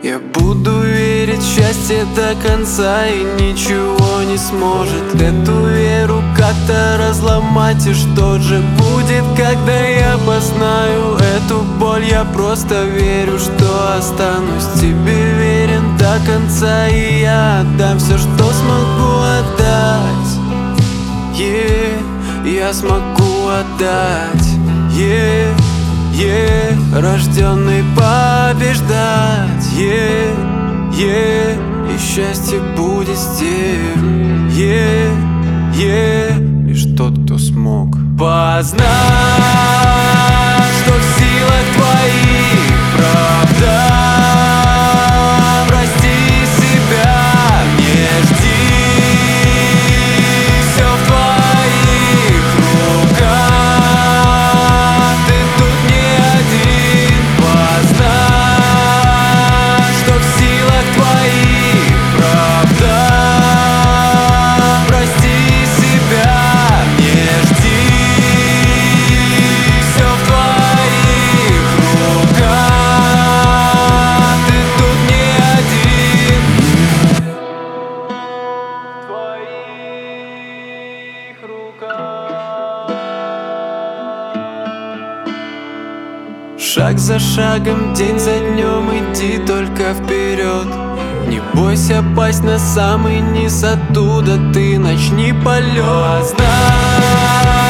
Я буду верить в счастье до конца, и ничего не сможет эту веру как-то разломать. И что же будет, когда я познаю эту боль? Я просто верю, что останусь тебе верен до конца, и я отдам все, что смогу отдать. Я смогу отдать. Рожденный побеждать. И счастье будет с тем, лишь тот, кто смог познать, что в силах твоих правда. Прости себя, не жди, все в твоих руках. Ты тут не один. Познать, что в силах твоих правда. Прости себя, не жди, все в твоих руках. Ты тут не один. В твоих руках. Шаг за шагом, день за днем, иди только вперед. Не бойся пасть на самый низ, оттуда ты начни полет. Знай,